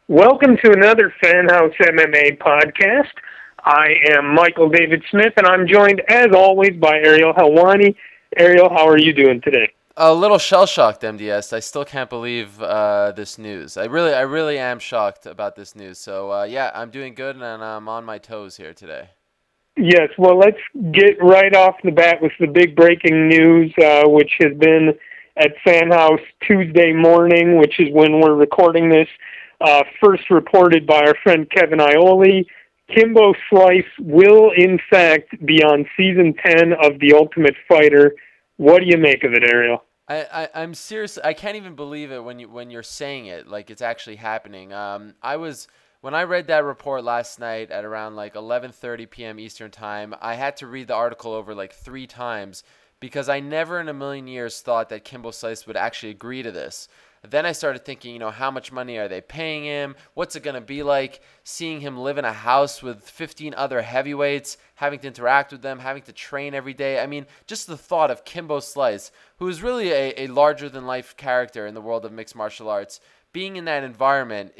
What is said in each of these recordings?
Welcome to another Fan House MMA podcast. I am Michael David Smith, and I'm joined, as always, by Ariel Helwani. Ariel, how are you doing today? A little shell-shocked, MDS. I still can't believe this news. I really am shocked about this news. So yeah, I'm doing good, and I'm on my toes here today. Yes, well, let's get right off the bat with the big breaking news, which has been at Fan House Tuesday morning, which is when we're recording this. First reported by our friend Kevin Iole. Kimbo Slice will, in fact, be on Season 10 of The Ultimate Fighter. What do you make of it, Ariel? I'm serious. I can't even believe it when you're saying it like it's actually happening. When I read that report last night at around like 11:30 p.m. Eastern time. I had to read the article over like 3 times because I never in a million years thought that Kimbo Slice would actually agree to this. Then I started thinking, how much money are they paying him? What's it going to be like seeing him live in a house with 15 other heavyweights, having to interact with them, having to train every day? I mean, just the thought of Kimbo Slice, who is really a larger-than-life character in the world of mixed martial arts, being in that environment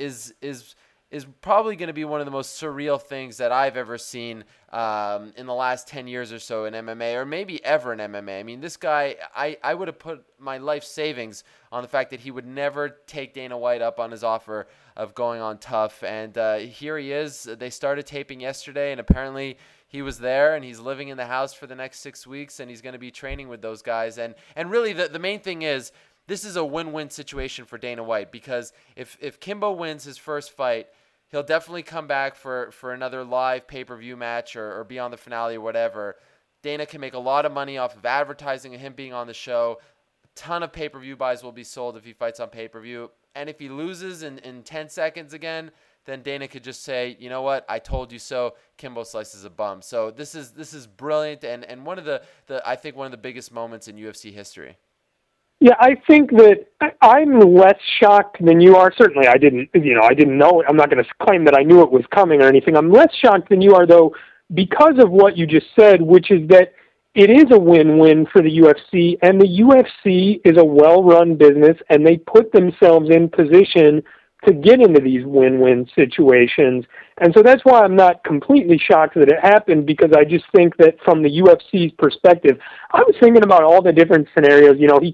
is probably going to be one of the most surreal things that I've ever seen in the last 10 years or so in MMA, or maybe ever in MMA. I mean, this guy, I would have put my life savings on the fact that he would never take Dana White up on his offer of going on tough. And here he is. They started taping yesterday, and apparently he was there, and he's living in the house for the next 6 weeks, and he's going to be training with those guys. And really, the main thing is, this is a win-win situation for Dana White, because if Kimbo wins his first fight, he'll definitely come back for another live pay-per-view match or be on the finale or whatever. Dana can make a lot of money off of advertising and him being on the show. A ton of pay-per-view buys will be sold if he fights on pay-per-view. And if he loses in 10 seconds again, then Dana could just say, you know what, I told you so. Kimbo Slice is a bum. So this is brilliant and one of the I think one of the biggest moments in UFC history. Yeah, I think that I'm less shocked than you are. Certainly, I didn't know it. I'm not going to claim that I knew it was coming or anything. I'm less shocked than you are, though, because of what you just said, which is that it is a win-win for the UFC, and the UFC is a well-run business, and they put themselves in position to get into these win-win situations. And so that's why I'm not completely shocked that it happened, because I just think that from the UFC's perspective, I was thinking about all the different scenarios.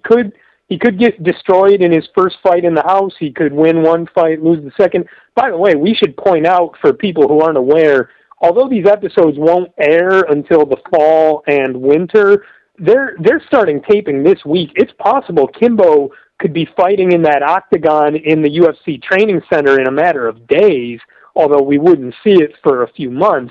He could get destroyed in his first fight in the house. He could win one fight, lose the second. By the way, we should point out for people who aren't aware, although these episodes won't air until the fall and winter, they're starting taping this week. It's possible Kimbo could be fighting in that octagon in the UFC training center in a matter of days, although we wouldn't see it for a few months.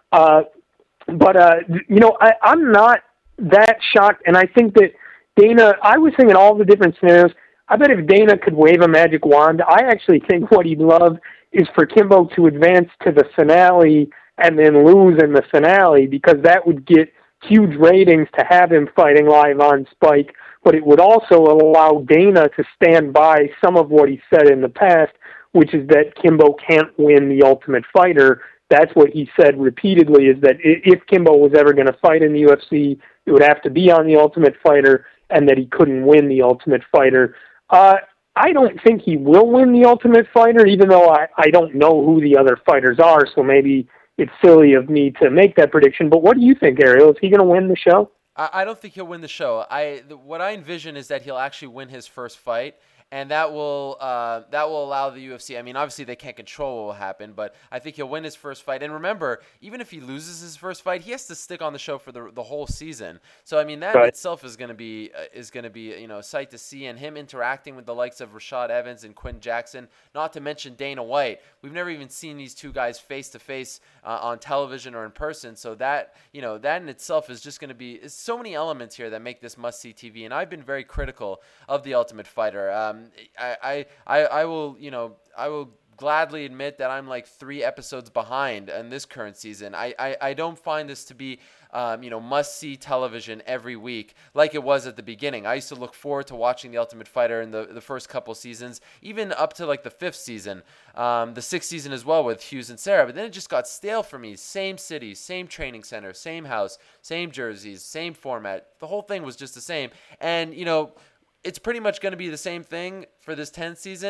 I'm not that shocked, and I think that Dana, I was thinking all the different scenarios. I bet if Dana could wave a magic wand, I actually think what he'd love is for Kimbo to advance to the finale and then lose in the finale, because that would get huge ratings to have him fighting live on Spike, but it would also allow Dana to stand by some of what he said in the past, which is that Kimbo can't win the Ultimate Fighter. That's what he said repeatedly, is that if Kimbo was ever going to fight in the UFC, it would have to be on the Ultimate Fighter, and that he couldn't win the Ultimate Fighter. I don't think he will win the Ultimate Fighter, even though I don't know who the other fighters are, so maybe it's silly of me to make that prediction. But what do you think, Ariel? Is he going to win the show? I don't think he'll win the show. What I envision is that he'll actually win his first fight, and that will allow the UFC. I mean, obviously they can't control what will happen, but I think he'll win his first fight. And remember, even if he loses his first fight, he has to stick on the show for the whole season. So I mean, that in itself is going to be a sight to see, and him interacting with the likes of Rashad Evans and Quinn Jackson, not to mention Dana White. We've never even seen these two guys face to face on television or in person. So that in itself is just going to be so many elements here that make this must-see TV. And I've been very critical of The Ultimate Fighter. I will gladly admit that I'm like 3 episodes behind in this current season. I don't find this to be must-see television every week like it was at the beginning. I used to look forward to watching The Ultimate Fighter in the first couple seasons, even up to like the 5th season, the 6th season as well with Hughes and Sarah. But then it just got stale for me. Same city, same training center, same house, same jerseys, same format. The whole thing was just the same. And, it's pretty much going to be the same thing for this 10th season.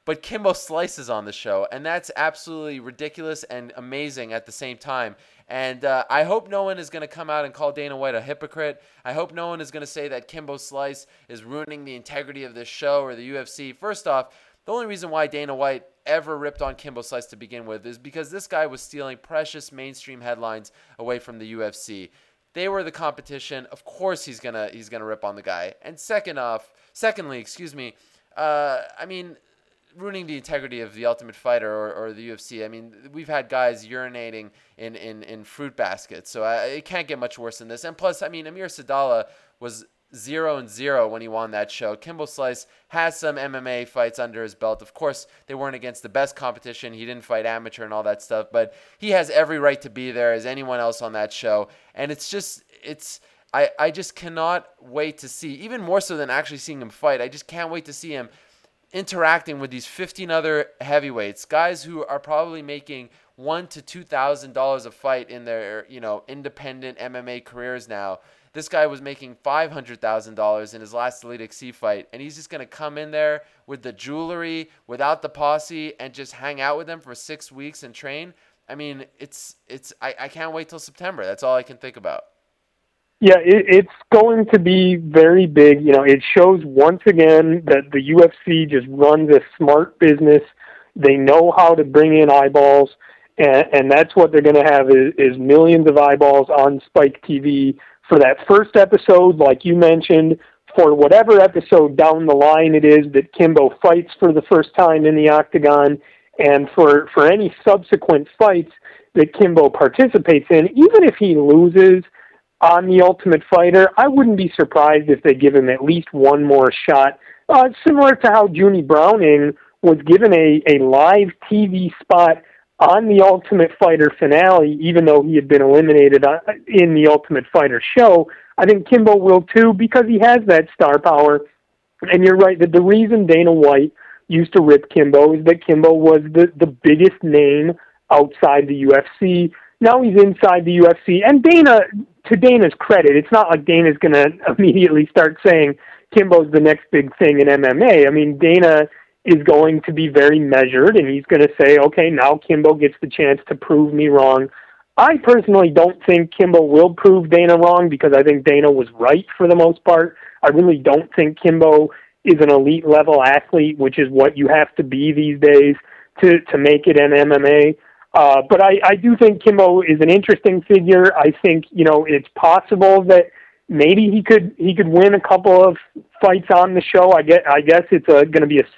but Kimbo Slice is on the show, and that's absolutely ridiculous and amazing at the same time. And I hope no one is going to come out and call Dana White a hypocrite. I hope no one is going to say that Kimbo Slice is ruining the integrity of this show or the UFC. First off, the only reason why Dana White ever ripped on Kimbo Slice to begin with is because this guy was stealing precious mainstream headlines away from the UFC. They were the competition. Of course he's gonna rip on the guy. And secondly, I mean, ruining the integrity of the Ultimate Fighter or the UFC. I mean, we've had guys urinating in fruit baskets, so it can't get much worse than this. And plus, I mean, Amir Sadallah was 0-0 when he won that show. Kimbo Slice has some MMA fights under his belt. Of course, they weren't against the best competition. He didn't fight amateur and all that stuff, but he has every right to be there as anyone else on that show. And I just cannot wait to see, even more so than actually seeing him fight, I just can't wait to see him interacting with these 15 other heavyweights, guys who are probably making $1,000 to $2,000 a fight in their, independent MMA careers now. This guy was making $500,000 in his last Elite XC fight, and he's just going to come in there with the jewelry, without the posse, and just hang out with them for 6 weeks and train. I mean, I can't wait till September. That's all I can think about. Yeah, it's going to be very big. It shows once again that the UFC just runs a smart business. They know how to bring in eyeballs, and that's what they're going to have is millions of eyeballs on Spike TV for that first episode, like you mentioned, for whatever episode down the line it is that Kimbo fights for the first time in the octagon, and for any subsequent fights that Kimbo participates in, even if he loses on The Ultimate Fighter, I wouldn't be surprised if they give him at least one more shot, similar to how Junie Browning was given a live TV spot on The Ultimate Fighter finale, even though he had been eliminated in The Ultimate Fighter show. I think Kimbo will too, because he has that star power. And you're right, that the reason Dana White used to rip Kimbo is that Kimbo was the biggest name outside the UFC. Now he's inside the UFC, and to Dana's credit, it's not like Dana's going to immediately start saying Kimbo's the next big thing in MMA. I mean, Dana is going to be very measured, and he's going to say, okay, now Kimbo gets the chance to prove me wrong. I personally don't think Kimbo will prove Dana wrong, because I think Dana was right for the most part. I really don't think Kimbo is an elite level athlete, which is what you have to be these days to make it in MMA. But I do think Kimbo is an interesting figure. I think, it's possible that maybe he could win a couple of fights on the show. I guess it's going to be a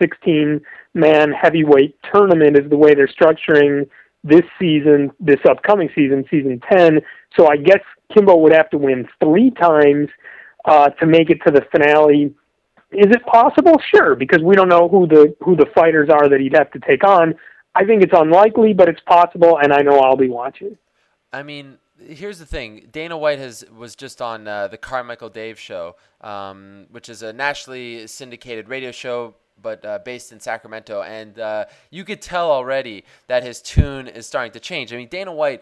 16-man heavyweight tournament is the way they're structuring this season, this upcoming season, season 10. So I guess Kimbo would have to win 3 times to make it to the finale. Is it possible? Sure, because we don't know who the fighters are that he'd have to take on. I think it's unlikely, but it's possible, and I know I'll be watching. I mean, here's the thing. Dana White was just on the Carmichael Dave show, which is a nationally syndicated radio show, but based in Sacramento. And you could tell already that his tune is starting to change. I mean, Dana White,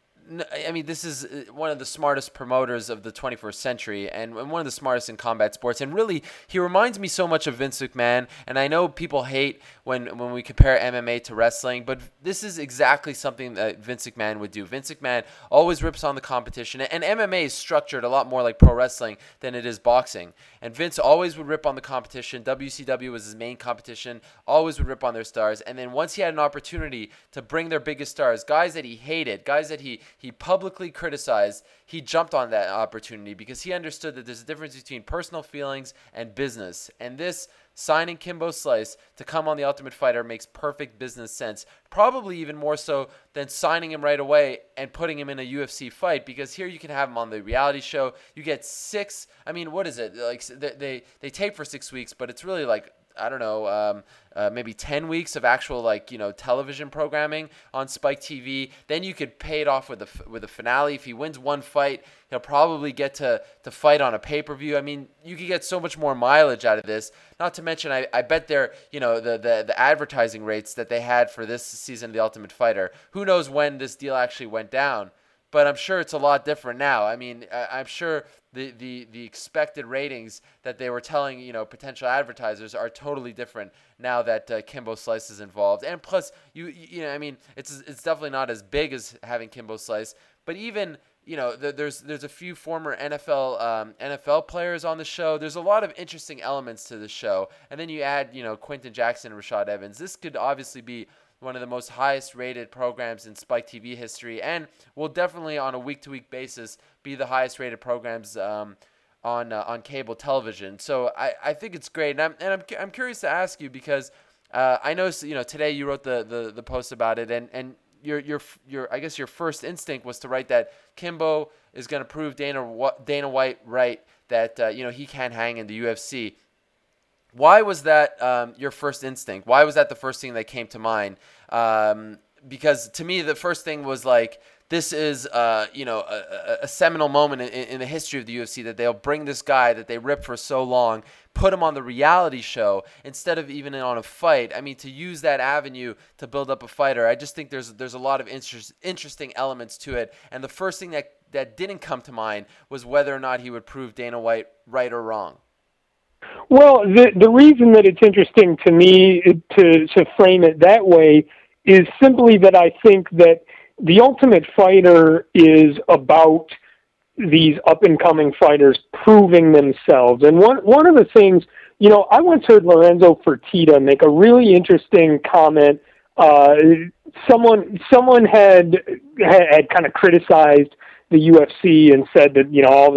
this is one of the smartest promoters of the 21st century and one of the smartest in combat sports. And really, he reminds me so much of Vince McMahon. And I know people hate when we compare MMA to wrestling, but this is exactly something that Vince McMahon would do. Vince McMahon always rips on the competition. And MMA is structured a lot more like pro wrestling than it is boxing. And Vince always would rip on the competition. WCW was his main competition, always would rip on their stars. And then once he had an opportunity to bring their biggest stars, guys that he hated, guys that he publicly criticized, he jumped on that opportunity because he understood that there's a difference between personal feelings and business. And this signing Kimbo Slice to come on The Ultimate Fighter makes perfect business sense, probably even more so than signing him right away and putting him in a UFC fight, because here you can have him on the reality show. You get 6, what is it? Like they tape for 6 weeks, but it's really like, I don't know, maybe 10 weeks of actual television programming on Spike TV. Then you could pay it off with a finale. If he wins one fight, he'll probably get to fight on a pay-per-view. I mean, you could get so much more mileage out of this. Not to mention, I bet the advertising rates that they had for this season of The Ultimate Fighter. Who knows when this deal actually went down? but I'm sure it's a lot different now. I mean, I'm sure the expected ratings that they were telling potential advertisers are totally different now that Kimbo Slice is involved. And plus, I mean, it's definitely not as big as having Kimbo Slice, but even there's a few former NFL players on the show. There's a lot of interesting elements to the show, and then you add Quentin Jackson and Rashad Evans. This could obviously be one of the most highest rated programs in Spike TV history, and will definitely on a week-to-week basis be the highest rated programs on cable television. So I think it's great, and I'm curious to ask you because I know today you wrote the post about it, and your I guess your first instinct was to write that Kimbo is going to prove Dana White right, that he can't hang in the UFC. Why was that your first instinct? Why was that the first thing that came to mind? Because to me, the first thing was like, this is a seminal moment in the history of the UFC, that they'll bring this guy that they ripped for so long, put him on the reality show instead of even on a fight. I mean, to use that avenue to build up a fighter, I just think there's a lot of interesting elements to it. And the first thing that didn't come to mind was whether or not he would prove Dana White right or wrong. Well, the reason that it's interesting to me to frame it that way is simply that I think that The Ultimate Fighter is about these up-and-coming fighters proving themselves. And one of the things, I once heard Lorenzo Fertitta make a really interesting comment. Someone had kind of criticized the UFC and said that,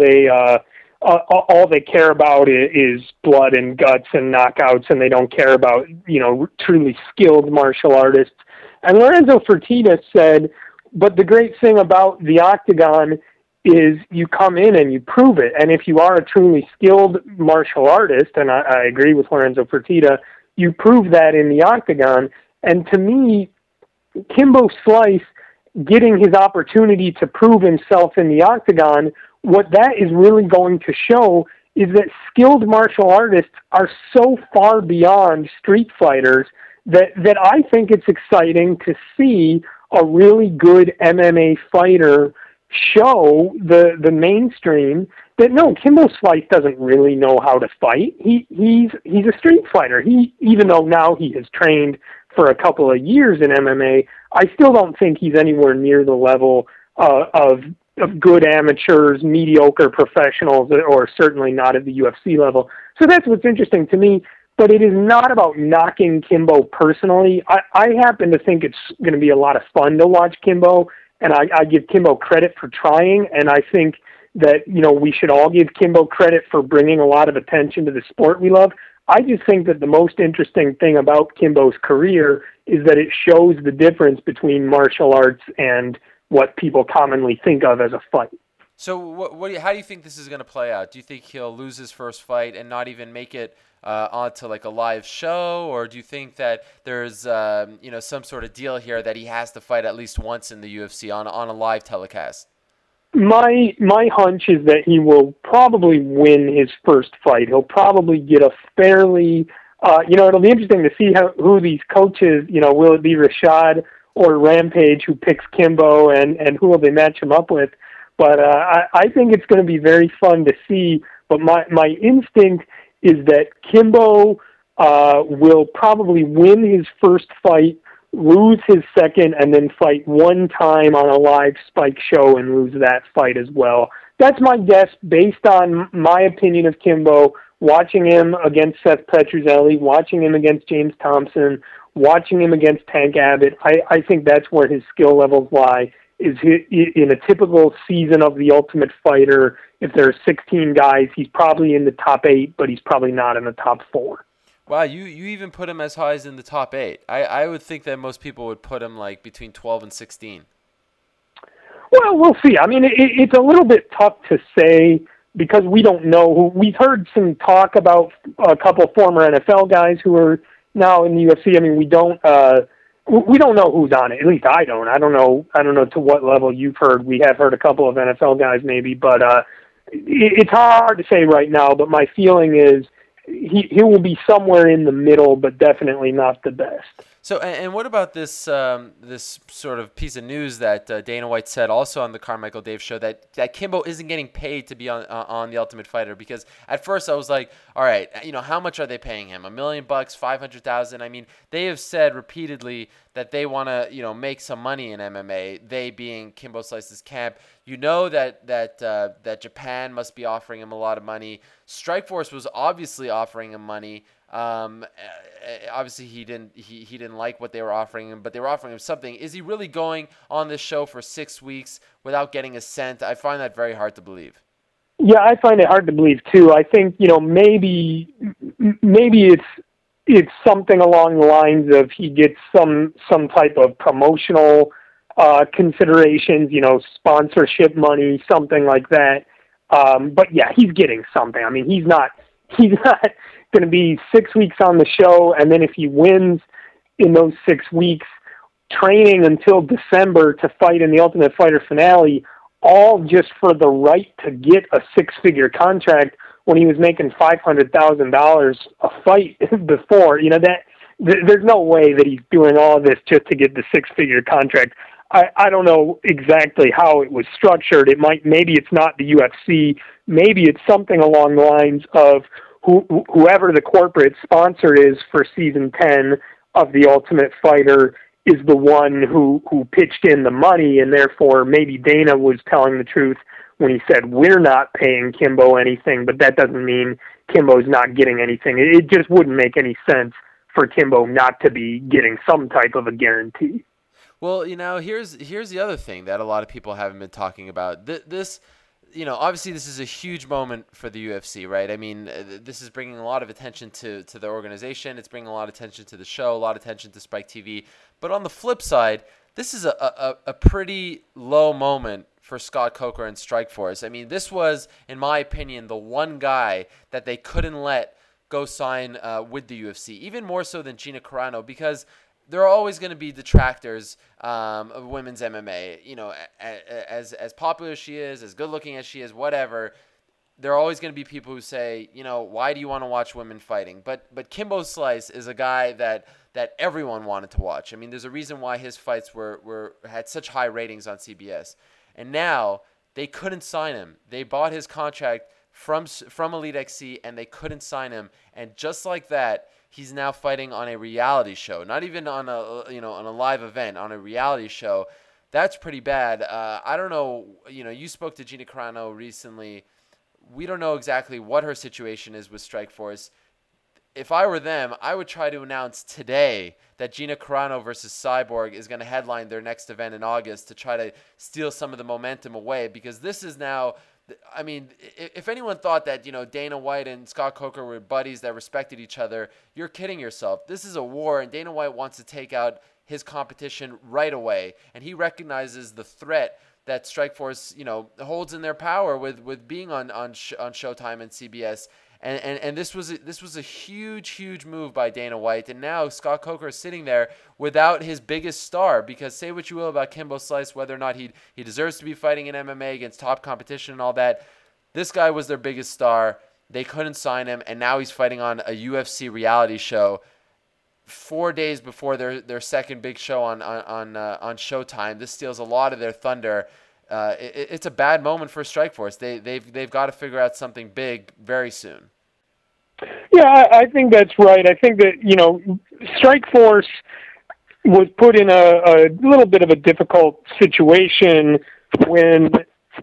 all they care about is blood and guts and knockouts, and they don't care about, truly skilled martial artists. And Lorenzo Fertitta said, but the great thing about the octagon is you come in and you prove it. And if you are a truly skilled martial artist, and I agree with Lorenzo Fertitta, you prove that in the octagon. And to me, Kimbo Slice getting his opportunity to prove himself in the octagon, what that is really going to show is that skilled martial artists are so far beyond street fighters that I think it's exciting to see a really good MMA fighter show the mainstream that no, Kimbo Slice doesn't really know how to fight. He's a street fighter. Even though now he has trained for a couple of years in MMA, I still don't think he's anywhere near the level of good amateurs, mediocre professionals, or certainly not at the UFC level. So that's what's interesting to me. But it is not about knocking Kimbo personally. I happen to think it's going to be a lot of fun to watch Kimbo, and I give Kimbo credit for trying, and I think that, we should all give Kimbo credit for bringing a lot of attention to the sport we love. I just think that the most interesting thing about Kimbo's career is that it shows the difference between martial arts and what people commonly think of as a fight. So how do you think this is going to play out? Do you think he'll lose his first fight and not even make it onto like a live show, or do you think that there's some sort of deal here that he has to fight at least once in the UFC on a live telecast? My hunch is that he will probably win his first fight. He'll probably get a fairly it'll be interesting to see who these coaches, will it be Rashad or Rampage who picks Kimbo, and who will they match him up with? But I think it's going to be very fun to see. But my instinct is that Kimbo will probably win his first fight, lose his second, and then fight one time on a live Spike show and lose that fight as well. That's my guess based on my opinion of Kimbo, watching him against Seth Petruzzelli, watching him against James Thompson, watching him against Tank Abbott. I think that's where his skill levels lie. Is in a typical season of The Ultimate Fighter, if there are 16 guys, he's probably in the top 8, but he's probably not in the top 4. Wow, you even put him as high as in the top 8. I would think that most people would put him like between 12 and 16. Well, we'll see. I mean, it's a little bit tough to say because we don't know who. We've heard some talk about a couple of former NFL guys who are now in the UFC. I mean, we don't know who's on it. At least I don't. I don't know to what level you've heard. We have heard a couple of NFL guys maybe, but it's hard to say right now. But my feeling is he will be somewhere in the middle, but definitely not the best. So, and what about this sort of piece of news that Dana White said also on the Carmichael Dave show that Kimbo isn't getting paid to be on the Ultimate Fighter? Because at first I was like, all right, how much are they paying him? $1 million, 500,000. I mean, they have said repeatedly that they want to make some money in MMA. They being Kimbo Slice's camp. That Japan must be offering him a lot of money. Strikeforce was obviously offering him money. Obviously he didn't like what they were offering him, but they were offering him something. Is he really going on this show for 6 weeks without getting a cent? I find that very hard to believe. Yeah, I find it hard to believe too. I think maybe it's something along the lines of he gets some type of promotional considerations, sponsorship money, something like that. But yeah, he's getting something. I mean, he's not going to be 6 weeks on the show, and then if he wins in those 6 weeks, training until December to fight in the Ultimate Fighter finale, all just for the right to get a six-figure contract when he was making $500,000 a fight before. There's no way that he's doing all of this just to get the six-figure contract. I don't know exactly how it was structured. Maybe it's not the UFC. Maybe it's something along the lines of whoever the corporate sponsor is for season 10 of The Ultimate Fighter is the one who pitched in the money, and therefore maybe Dana was telling the truth when he said, we're not paying Kimbo anything, but that doesn't mean Kimbo's not getting anything. It just wouldn't make any sense for Kimbo not to be getting some type of a guarantee. Well, here's the other thing that a lot of people haven't been talking about. This obviously this is a huge moment for the UFC, right? I mean, this is bringing a lot of attention to the organization. It's bringing a lot of attention to the show, a lot of attention to Spike TV. But on the flip side, this is a pretty low moment for Scott Coker and Strikeforce. I mean, this was, in my opinion, the one guy that they couldn't let go sign with the UFC, even more so than Gina Carano, because there are always going to be detractors of women's MMA. As popular as she is, as good looking as she is, whatever, there are always going to be people who say, why do you want to watch women fighting? But Kimbo Slice is a guy that everyone wanted to watch. I mean, there's a reason why his fights had such high ratings on CBS. And now they couldn't sign him. They bought his contract from Elite XC, and they couldn't sign him. And just like that, he's now fighting on a reality show, not even on a live event, on a reality show. That's pretty bad. I don't know. You spoke to Gina Carano recently. We don't know exactly what her situation is with Strikeforce. If I were them, I would try to announce today that Gina Carano versus Cyborg is going to headline their next event in August to try to steal some of the momentum away, because this is now, I mean, if anyone thought that, Dana White and Scott Coker were buddies that respected each other, you're kidding yourself. This is a war, and Dana White wants to take out his competition right away, and he recognizes the threat that Strikeforce, holds in their power with being on Showtime and CBS. And this was a huge move by Dana White, and now Scott Coker is sitting there without his biggest star, because say what you will about Kimbo Slice, whether or not he deserves to be fighting in MMA against top competition and all that, this guy was their biggest star. They couldn't sign him, and now he's fighting on a UFC reality show 4 days before their second big show on Showtime. This steals a lot of their thunder. It's a bad moment for Strikeforce. They've got to figure out something big very soon. Yeah, I think that's right. I think that Strikeforce was put in a little bit of a difficult situation when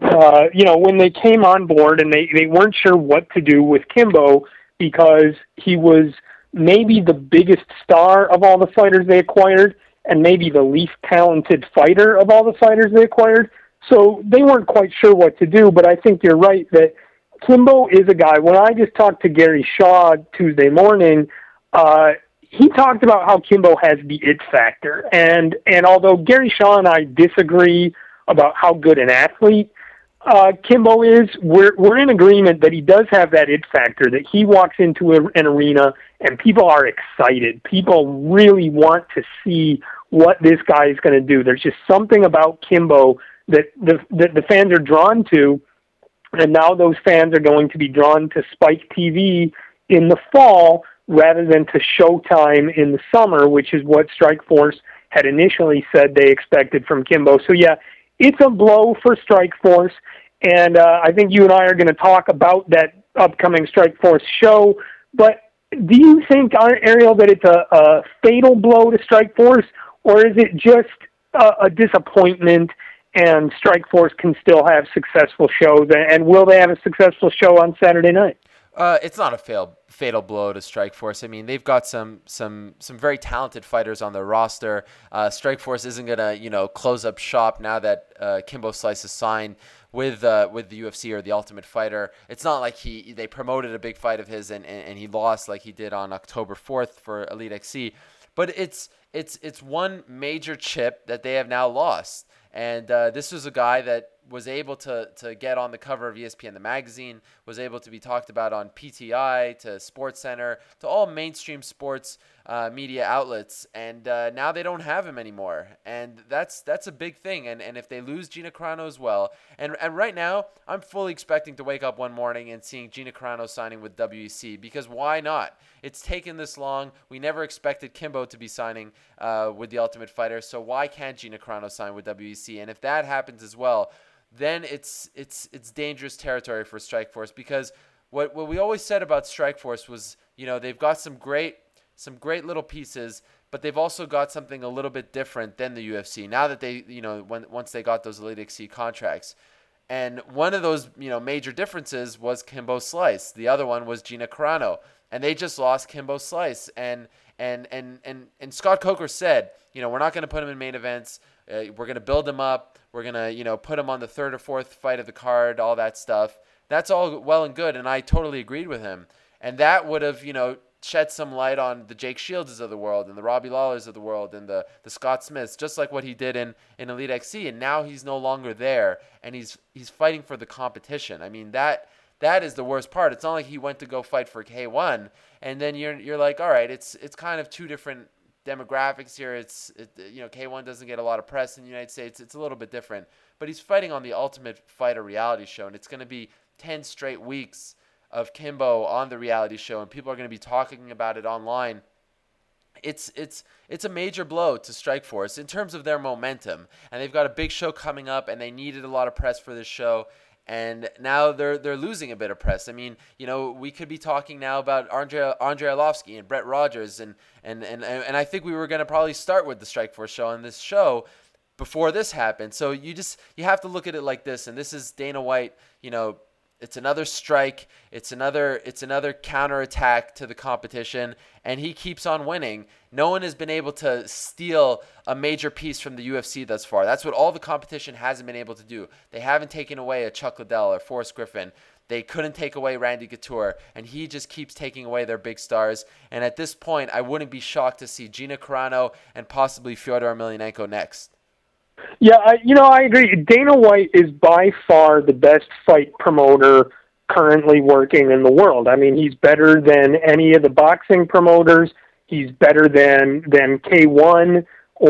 when they came on board and they weren't sure what to do with Kimbo, because he was maybe the biggest star of all the fighters they acquired and maybe the least talented fighter of all the fighters they acquired. So they weren't quite sure what to do, but I think you're right that Kimbo is a guy. When I just talked to Gary Shaw Tuesday morning, he talked about how Kimbo has the it factor. And although Gary Shaw and I disagree about how good an athlete Kimbo is, we're in agreement that he does have that it factor, that he walks into an arena and people are excited. People really want to see what this guy is going to do. There's just something about Kimbo that the fans are drawn to, and now those fans are going to be drawn to Spike TV in the fall rather than to Showtime in the summer, which is what Strikeforce had initially said they expected from Kimbo. So, yeah, it's a blow for Strikeforce, and I think you and I are going to talk about that upcoming Strikeforce show. But do you think, Ariel, that it's a fatal blow to Strikeforce, or is it just a disappointment and Strikeforce can still have successful shows? And will they have a successful show on Saturday night? It's not a fatal blow to Strikeforce. I mean, they've got some very talented fighters on their roster. Strikeforce isn't gonna close up shop now that Kimbo Slice is signed with the UFC or the Ultimate Fighter. It's not like they promoted a big fight of his and he lost like he did on October 4th for Elite XC. But it's one major chip that they have now lost. And this was a guy that was able to get on the cover of ESPN the magazine, was able to be talked about on PTI, to SportsCenter, to all mainstream sports media outlets, and now they don't have him anymore, and that's a big thing. And if they lose Gina Carano as well, and right now I'm fully expecting to wake up one morning and seeing Gina Carano signing with WEC, because why not? It's taken this long. We never expected Kimbo to be signing with the Ultimate Fighter, so why can't Gina Carano sign with WEC? And if that happens as well, then it's dangerous territory for Strikeforce, because what we always said about Strikeforce was, they've got some great little pieces, but they've also got something a little bit different than the UFC now that they, once they got those Elite XC contracts. And one of those, major differences was Kimbo Slice. The other one was Gina Carano, and they just lost Kimbo Slice. And Scott Coker said, we're not going to put him in main events. We're going to build him up. We're going to, put him on the third or fourth fight of the card, all that stuff. That's all well and good, and I totally agreed with him. And that would have, shed some light on the Jake Shields of the world and the Robbie Lawlers of the world and the Scott Smiths, just like what he did in Elite XC. And now he's no longer there, and he's fighting for the competition. I mean, that is the worst part. It's not like he went to go fight for K1, and then you're like, all right, it's kind of two different demographics here. K1 doesn't get a lot of press in the United States. It's a little bit different, but he's fighting on the Ultimate Fighter reality show, and it's going to be 10 straight weeks of Kimbo on the reality show, and people are going to be talking about it online. It's a major blow to Strikeforce in terms of their momentum, and they've got a big show coming up, and they needed a lot of press for this show, and now they're losing a bit of press. I mean, we could be talking now about Andrei Arlovsky and Brett Rogers, and I think we were going to probably start with the Strikeforce show on this show before this happened. So you have to look at it like this, and this is Dana White, it's another strike. It's another counterattack to the competition, and he keeps on winning. No one has been able to steal a major piece from the UFC thus far. That's what all the competition hasn't been able to do. They haven't taken away a Chuck Liddell or Forrest Griffin. They couldn't take away Randy Couture, and he just keeps taking away their big stars. And at this point, I wouldn't be shocked to see Gina Carano and possibly Fyodor Emelianenko next. Yeah, I agree. Dana White is by far the best fight promoter currently working in the world. I mean, he's better than any of the boxing promoters. He's better than K1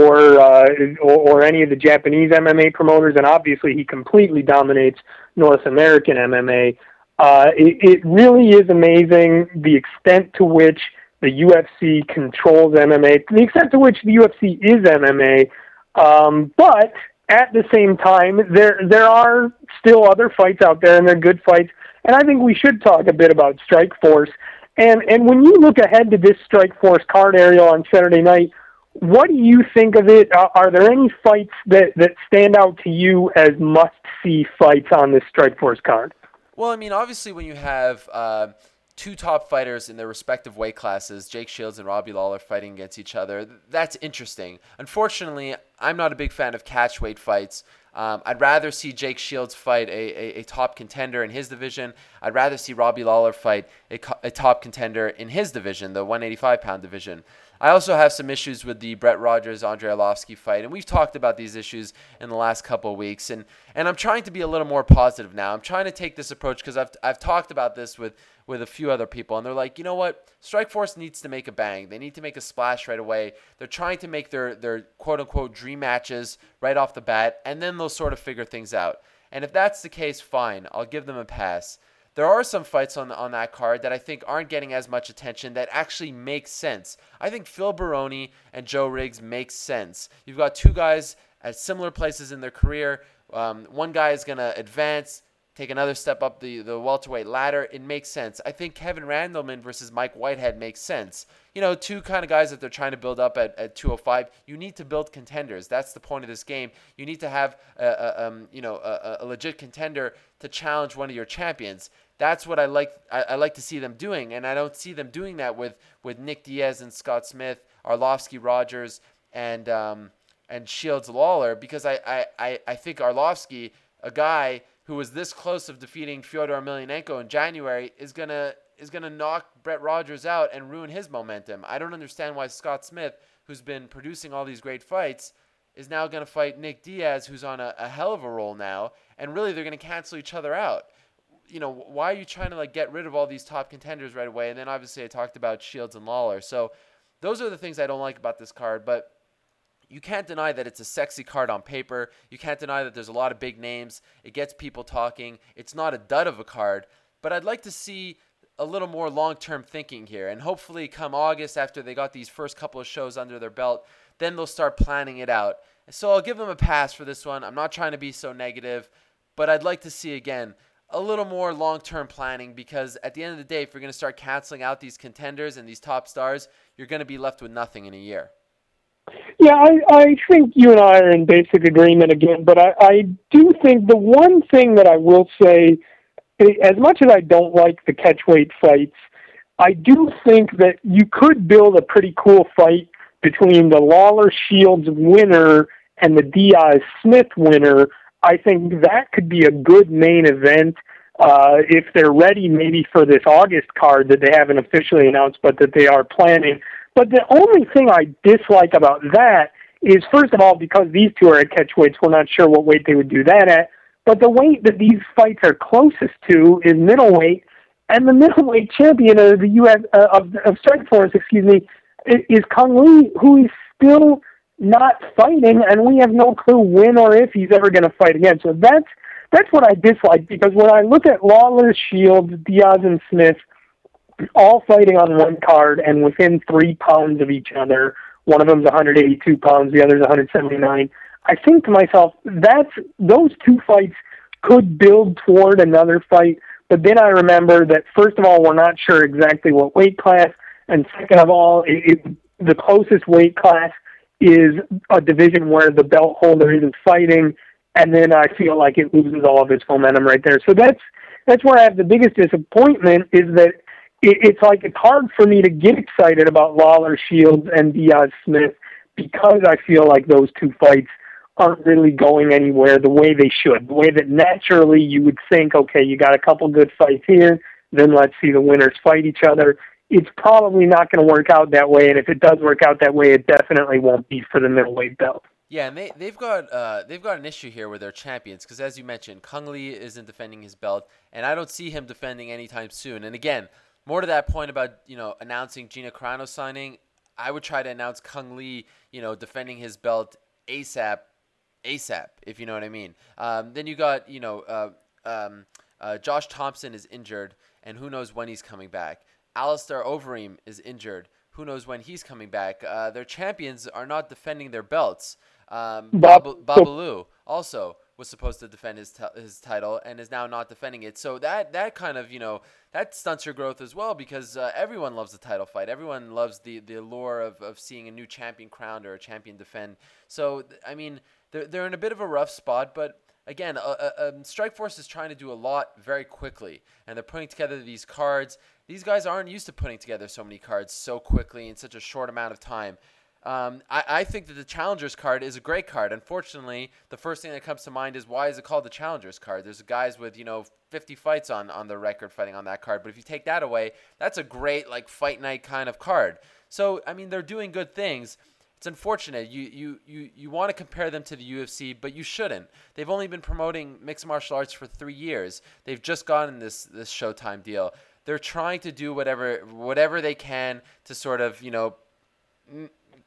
or any of the Japanese MMA promoters, and obviously he completely dominates North American MMA. It really is amazing the extent to which the UFC controls MMA, the extent to which the UFC is MMA. But at the same time, there are still other fights out there, and they're good fights. And I think we should talk a bit about Strikeforce. And when you look ahead to this Strikeforce card, Ariel, on Saturday night, what do you think of it? Are there any fights that stand out to you as must-see fights on this Strikeforce card? Well, I mean, obviously when you have two top fighters in their respective weight classes, Jake Shields and Robbie Lawler, fighting against each other, that's interesting. Unfortunately, I'm not a big fan of catchweight fights. I'd rather see Jake Shields fight a top contender in his division. I'd rather see Robbie Lawler fight a top contender in his division, the 185-pound division. I also have some issues with the Brett Rogers-Andrei Arlovsky fight, and we've talked about these issues in the last couple of weeks, and I'm trying to be a little more positive now. I'm trying to take this approach because I've talked about this with a few other people, and they're like, you know what? Strikeforce needs to make a bang. They need to make a splash right away. They're trying to make their quote-unquote dream matches right off the bat, and then they'll sort of figure things out. And if that's the case, fine. I'll give them a pass. there are some fights on that card that I think aren't getting as much attention that actually make sense. I think Phil Baroni and Joe Riggs make sense. You've got two guys at similar places in their career. One guy is going to advance, take another step up the welterweight ladder. It makes sense. I think Kevin Randleman versus Mike Whitehead makes sense. Two kind of guys that they're trying to build up at 205. You need to build contenders. That's the point of this game. You need to have a legit contender to challenge one of your champions. That's what I like to see them doing, and I don't see them doing that with Nick Diaz and Scott Smith, Arlovsky, Rogers, and Shields Lawler, because I think Arlovsky, a guy who was this close of defeating Fyodor Emelianenko in January, is gonna knock Brett Rogers out and ruin his momentum. I don't understand why Scott Smith, who's been producing all these great fights, is now going to fight Nick Diaz, who's on a hell of a roll now, and really they're going to cancel each other out. Why are you trying to get rid of all these top contenders right away? And then obviously I talked about Shields and Lawler. So those are the things I don't like about this card, but you can't deny that it's a sexy card on paper. You can't deny that there's a lot of big names. It gets people talking. It's not a dud of a card, but I'd like to see a little more long-term thinking here. And hopefully come August, after they got these first couple of shows under their belt, then they'll start planning it out. So I'll give them a pass for this one. I'm not trying to be so negative, but I'd like to see, again, a little more long-term planning, because at the end of the day, if you're going to start canceling out these contenders and these top stars, you're going to be left with nothing in a year. Yeah, I think you and I are in basic agreement again, but I do think the one thing that I will say, as much as I don't like the catchweight fights, I do think that you could build a pretty cool fight between the Lawler-Shields winner and the Diaz-Smith winner. I think that could be a good main event if they're ready maybe for this August card that they haven't officially announced, but that they are planning. But the only thing I dislike about that is, first of all, because these two are at catchweights, we're not sure what weight they would do that at. But the weight that these fights are closest to is middleweight, and the middleweight champion of the U.S. Of Strikeforce, is Kung Lee, who is still not fighting, and we have no clue when or if he's ever going to fight again. So that's what I dislike, because when I look at Lawler, Shields, Diaz, and Smith, all fighting on one card and within 3 pounds of each other. One of them's 182 pounds, the other's 179. I think to myself, those two fights could build toward another fight. But then I remember that, first of all, we're not sure exactly what weight class, and second of all, the closest weight class is a division where the belt holder isn't fighting, and then I feel like it loses all of its momentum right there. So that's where I have the biggest disappointment, is that it's hard for me to get excited about Lawler, Shields, and Diaz-Smith, because I feel like those two fights aren't really going anywhere the way they should, the way that naturally you would think, okay, you got a couple good fights here, then let's see the winners fight each other. It's probably not going to work out that way, and if it does work out that way, it definitely won't be for the middleweight belt. Yeah, and they've got an issue here with their champions, because as you mentioned, Kung Lee isn't defending his belt, and I don't see him defending anytime soon. And again, more to that point about, announcing Gina Carano signing, I would try to announce Kung Lee, defending his belt ASAP, if you know what I mean. Then you got, Josh Thompson is injured, and who knows when he's coming back. Alistair Overeem is injured. Who knows when he's coming back. Their champions are not defending their belts. Babalu also was supposed to defend his title and is now not defending it. So that kind of, that stunts your growth as well, because everyone loves the title fight. Everyone loves the allure of seeing a new champion crowned or a champion defend. So, I mean, they're in a bit of a rough spot, but again, Strikeforce is trying to do a lot very quickly, and they're putting together these cards. These guys aren't used to putting together so many cards so quickly in such a short amount of time. I think that the Challengers card is a great card. Unfortunately, the first thing that comes to mind is, why is it called the Challengers card? There's guys with, 50 fights on the record fighting on that card. But if you take that away, that's a great, fight night kind of card. So, I mean, they're doing good things. It's unfortunate. You want to compare them to the UFC, but you shouldn't. They've only been promoting mixed martial arts for 3 years. They've just gotten this Showtime deal. They're trying to do whatever they can to sort of,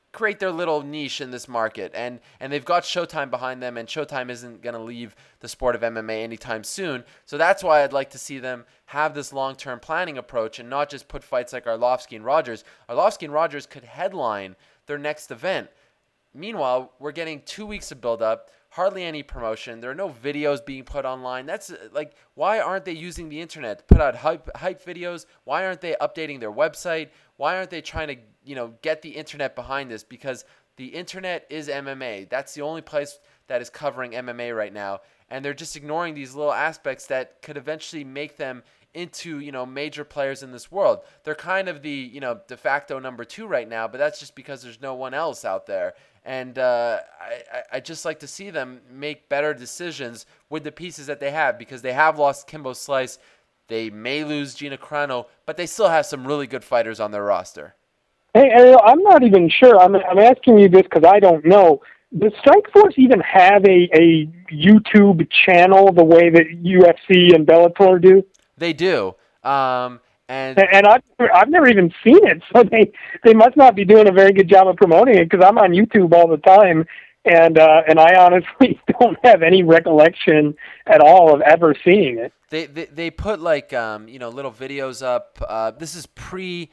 create their little niche in this market, and they've got Showtime behind them, and Showtime isn't going to leave the sport of MMA anytime soon. So that's why I'd like to see them have this long-term planning approach and not just put fights like Arlovsky and Rogers. Arlovsky and Rogers could headline their next event. Meanwhile, we're getting 2 weeks of build-up, hardly any promotion. There are no videos being put online. That's like, why aren't they using the internet to put out hype videos? Why aren't they updating their website? Why aren't they trying to, get the internet behind this? Because the internet is MMA. That's the only place that is covering MMA right now. And they're just ignoring these little aspects that could eventually make them into, major players in this world. They're kind of the, de facto number 2 right now, but that's just because there's no one else out there. And I just like to see them make better decisions with the pieces that they have, because they have lost Kimbo Slice. They may lose Gina Carano, but they still have some really good fighters on their roster. Hey, I'm not even sure. I'm asking you this because I don't know. Does Strikeforce even have a YouTube channel the way that UFC and Bellator do? They do. And I've never even seen it, so they must not be doing a very good job of promoting it, because I'm on YouTube all the time, and I honestly don't have any recollection at all of ever seeing it. They put like little videos up. This is pre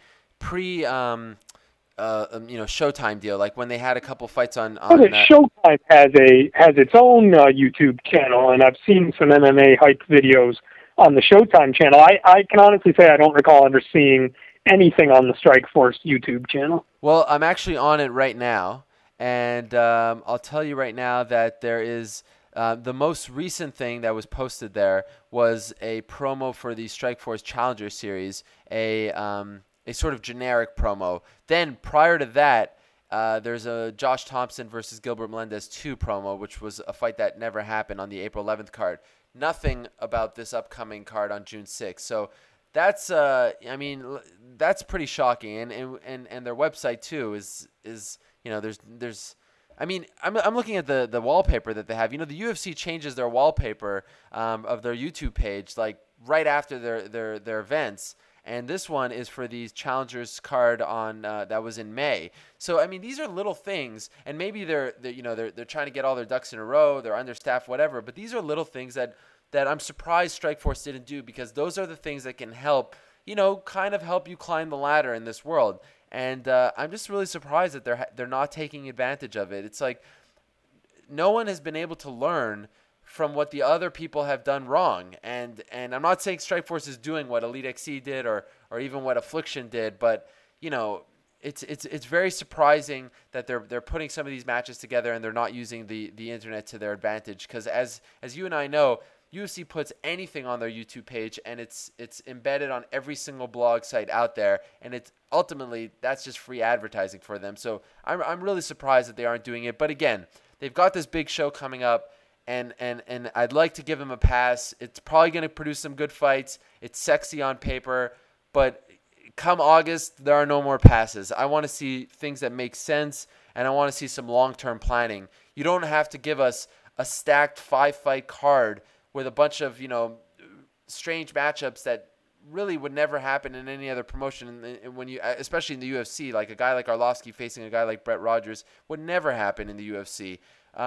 Showtime deal, like when they had a couple fights on Showtime has its own YouTube channel, and I've seen some MMA hype videos on the Showtime channel. I can honestly say I don't recall ever seeing anything on the Strikeforce YouTube channel. Well, I'm actually on it right now, and I'll tell you right now that there is the most recent thing that was posted there was a promo for the Strikeforce Challenger Series, a sort of generic promo. Then prior to that, there's a Josh Thompson versus Gilbert Melendez 2 promo, which was a fight that never happened on the April 11th card. Nothing about this upcoming card on June 6th. So that's that's pretty shocking. And their website too is there's I'm looking at the wallpaper that they have. The UFC changes their wallpaper of their YouTube page like right after their events. And this one is for the Challengers card on that was in May. So these are little things, and maybe they're trying to get all their ducks in a row. They're understaffed, whatever. But these are little things that I'm surprised Strikeforce didn't do, because those are the things that can help kind of help you climb the ladder in this world. And I'm just really surprised that they're not taking advantage of it. It's like no one has been able to learn from what the other people have done wrong. And I'm not saying Strikeforce is doing what Elite XC did or even what Affliction did, but it's very surprising that they're putting some of these matches together and they're not using the internet to their advantage, because as you and I know, UFC puts anything on their YouTube page and it's embedded on every single blog site out there, and it's ultimately that's just free advertising for them. So I'm really surprised that they aren't doing it. But again, they've got this big show coming up. And I'd like to give him a pass. It's probably going to produce some good fights. It's sexy on paper. But come August, there are no more passes. I want to see things that make sense, and I want to see some long-term planning. You don't have to give us a stacked 5-fight card with a bunch of, strange matchups that really would never happen in any other promotion. When you, especially in the UFC, like a guy like Arlovsky facing a guy like Brett Rogers would never happen in the UFC.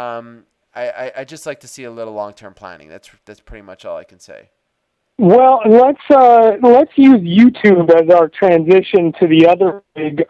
I just like to see a little long-term planning. That's pretty much all I can say. Well, let's use YouTube as our transition to the other big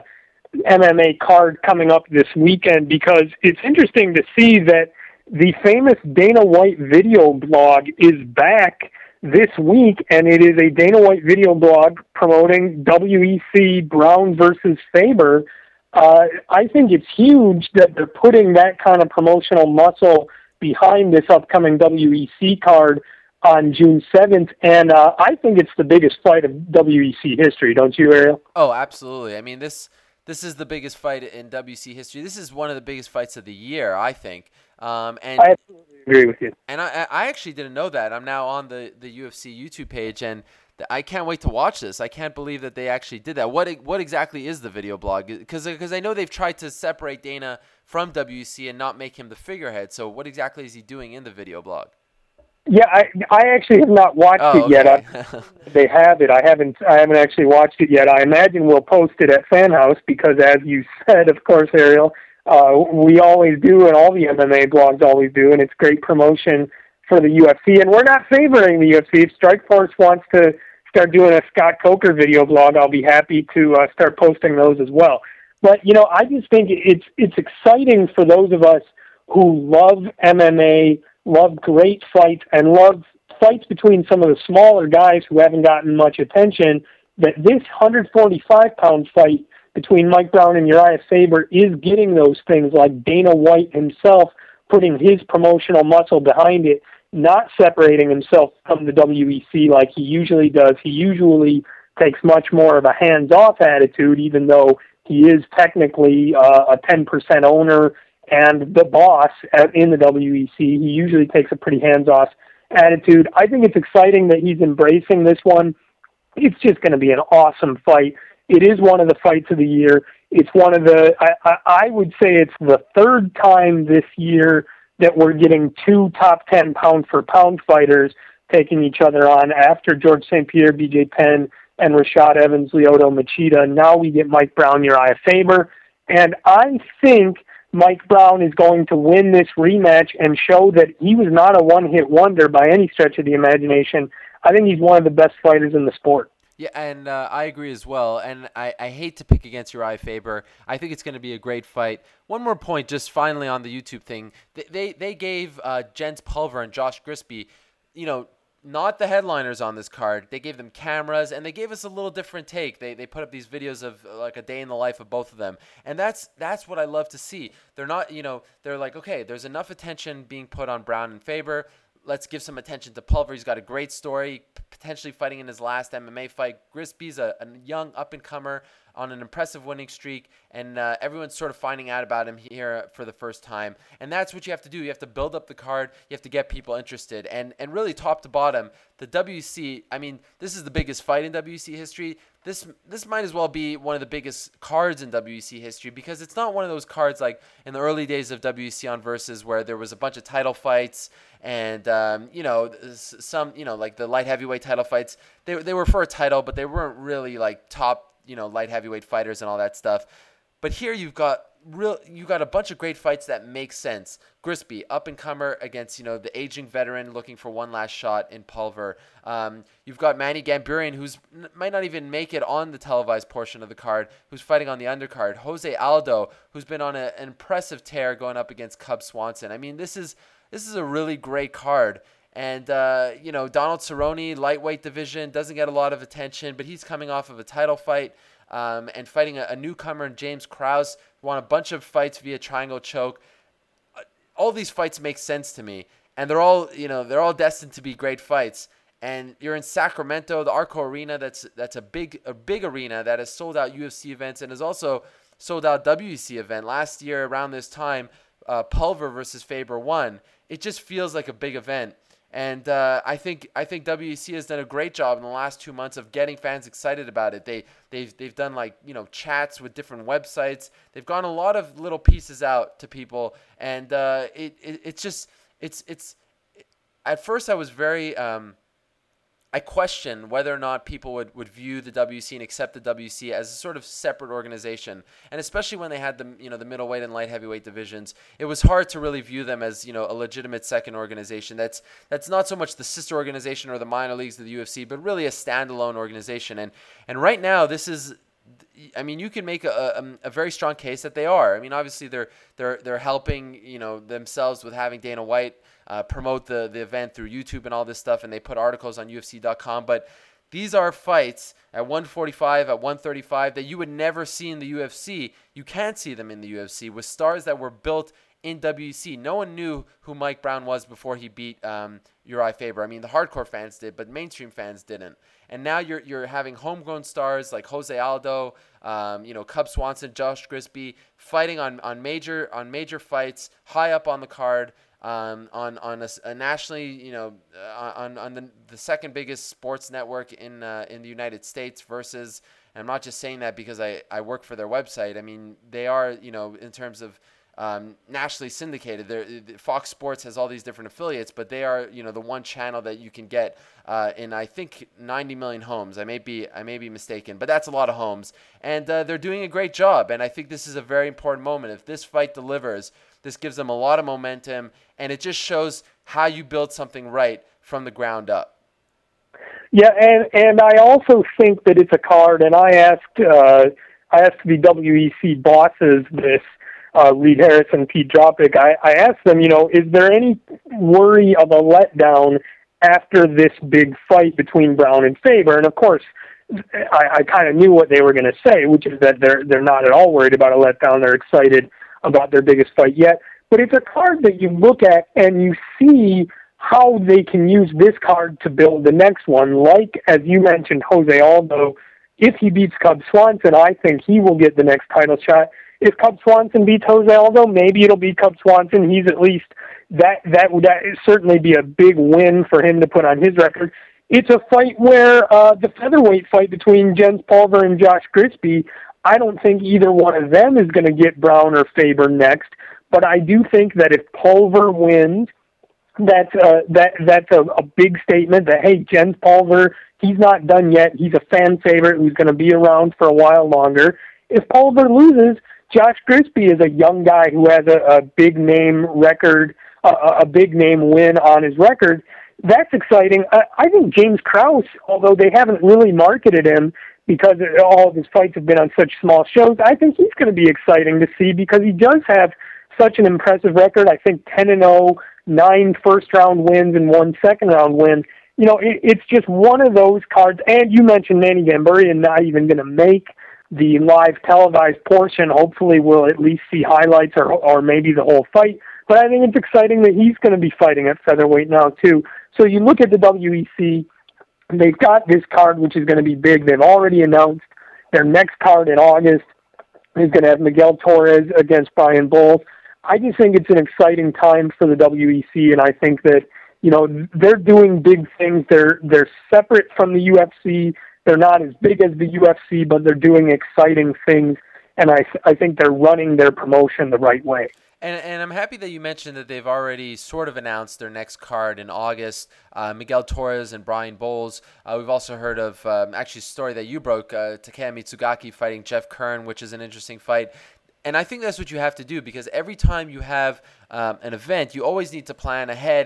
MMA card coming up this weekend, because it's interesting to see that the famous Dana White video blog is back this week, and it is a Dana White video blog promoting WEC Brown versus Faber. I think it's huge that they're putting that kind of promotional muscle behind this upcoming WEC card on June 7th, and I think it's the biggest fight of WEC history, don't you, Ariel? Oh, absolutely. This is the biggest fight in WEC history. This is one of the biggest fights of the year, I think. And I absolutely agree with you. And I actually didn't know that. I'm now on the UFC YouTube page, and I can't wait to watch this. I can't believe that they actually did that. What exactly is the video blog? Because I know they've tried to separate Dana from WEC and not make him the figurehead. So what exactly is he doing in the video blog? Yeah, I actually have not watched Oh, it yet. okay. They have it. I haven't actually watched it yet. I imagine we'll post it at Fan House because, as you said, of course, Ariel, we always do, and all the MMA blogs always do, and it's great promotion for the UFC. And we're not favoring the UFC. If Strikeforce wants to start doing a Scott Coker video blog, I'll be happy to start posting those as well. But I just think it's exciting for those of us who love MMA, love great fights, and love fights between some of the smaller guys who haven't gotten much attention, that this 145-pound fight between Mike Brown and Uriah Faber is getting those things, like Dana White himself putting his promotional muscle behind it, not separating himself from the WEC like he usually does. He usually takes much more of a hands-off attitude, even though he is technically a 10% owner and the boss in the WEC. He usually takes a pretty hands-off attitude. I think it's exciting that he's embracing this one. It's just going to be an awesome fight. It is one of the fights of the year. It's one of the, I would say it's the third time this year that we're getting two top 10 pound-for-pound fighters taking each other on after George St. Pierre, BJ Penn, and Rashad Evans, Lyoto Machida. Now we get Mike Brown, Uriah Faber. And I think Mike Brown is going to win this rematch and show that he was not a one-hit wonder by any stretch of the imagination. I think he's one of the best fighters in the sport. Yeah, and I agree as well. And I hate to pick against Uriah Faber. I think it's going to be a great fight. One more point, just finally on the YouTube thing. They gave Jens Pulver and Josh Grisby, not the headliners on this card. They gave them cameras, and they gave us a little different take. They put up these videos of like a day in the life of both of them, and that's what I love to see. They're not, they're like, okay, there's enough attention being put on Brown and Faber. Let's give some attention to Pulver. He's got a great story, potentially fighting in his last MMA fight. Grisby's a young up-and-comer on an impressive winning streak, and everyone's sort of finding out about him here for the first time. And that's what you have to do. You have to build up the card. You have to get people interested. And really, top to bottom, the WC, I mean, this is the biggest fight in WC history. This might as well be one of the biggest cards in WC history, because it's not one of those cards like in the early days of WC on Versus where there was a bunch of title fights and some like the light heavyweight title fights. They were for a title, but they weren't really like top light heavyweight fighters and all that stuff. But here you've got a bunch of great fights that make sense. Grisby, up-and-comer against, the aging veteran looking for one last shot in Pulver. You've got Manny Gamburian, who's might not even make it on the televised portion of the card, who's fighting on the undercard. Jose Aldo, who's been on an impressive tear going up against Cub Swanson. I mean, this is a really great card. And, Donald Cerrone, lightweight division, doesn't get a lot of attention, but he's coming off of a title fight and fighting a newcomer, James Krause, who won a bunch of fights via triangle choke. All these fights make sense to me, and they're all destined to be great fights. And you're in Sacramento, the Arco Arena, that's a big arena that has sold out UFC events and has also sold out WEC event. Last year around this time, Pulver versus Faber won. It just feels like a big event. And I think WEC has done a great job in the last 2 months of getting fans excited about it. They've done chats with different websites. They've gone a lot of little pieces out to people, and it's at first I was very I question whether or not people would view the WC and accept the WC as a sort of separate organization. And especially when they had the middleweight and light heavyweight divisions, it was hard to really view them as, a legitimate second organization. That's not so much the sister organization or the minor leagues of the UFC, but really a standalone organization. And right now, this is, I mean, you can make a very strong case that they are. I mean, obviously they're helping, themselves with having Dana White promote the event through YouTube and all this stuff, and they put articles on UFC.com. But these are fights at 145, at 135 that you would never see in the UFC. You can't see them in the UFC with stars that were built in WEC. No one knew who Mike Brown was before he beat Uriah Faber. I mean, the hardcore fans did, but mainstream fans didn't. And now you're having homegrown stars like Jose Aldo, Cub Swanson, Josh Grisby fighting on major fights high up on the card. On a nationally, on the second biggest sports network in the United States versus, and I'm not just saying that because I work for their website. I mean, they are, in terms of nationally syndicated. Fox Sports has all these different affiliates, but they are, the one channel that you can get in, I think, 90 million homes. I may be mistaken, but that's a lot of homes, and they're doing a great job. And I think this is a very important moment. If this fight delivers, this gives them a lot of momentum, and it just shows how you build something right from the ground up. Yeah, and I also think that it's a card, and I asked the WEC bosses this, Reed Harris and Pete Dropick. I asked them, is there any worry of a letdown after this big fight between Brown and Faber? And of course, I kind of knew what they were going to say, which is that they're not at all worried about a letdown. They're excited about their biggest fight yet. But it's a card that you look at and you see how they can use this card to build the next one. Like, as you mentioned, Jose Aldo, if he beats Cub Swanson, I think he will get the next title shot. If Cub Swanson beats Jose Aldo, maybe it'll be Cub Swanson. He's at least, that would certainly be a big win for him to put on his record. It's a fight where the featherweight fight between Jens Pulver and Josh Grisby, I don't think either one of them is going to get Brown or Faber next, but I do think that if Pulver wins, that's a big statement that, hey, Jens Pulver, he's not done yet. He's a fan favorite who's going to be around for a while longer. If Pulver loses, Josh Grisby is a young guy who has a big name record, a big name win on his record. That's exciting. I think James Krause, although they haven't really marketed him because all of his fights have been on such small shows, I think he's going to be exciting to see because he does have such an impressive record. I think 10-0, 9 first-round wins and 1 second-round win. It's just one of those cards. And you mentioned Manny Gamburian not even going to make the live televised portion. Hopefully we'll at least see highlights or maybe the whole fight. But I think it's exciting that he's going to be fighting at featherweight now, too. So you look at the WEC, they've got this card, which is going to be big. They've already announced their next card in August is going to have Miguel Torres against Brian Bowles. I just think it's an exciting time for the WEC, and I think that, they're doing big things. They're separate from the UFC. They're not as big as the UFC, but they're doing exciting things, and I think they're running their promotion the right way. And I'm happy that you mentioned that they've already sort of announced their next card in August, Miguel Torres and Brian Bowles. We've also heard of, actually, a story that you broke, Takeya Mitsugaki fighting Jeff Kern, which is an interesting fight. And I think that's what you have to do because every time you have an event, you always need to plan ahead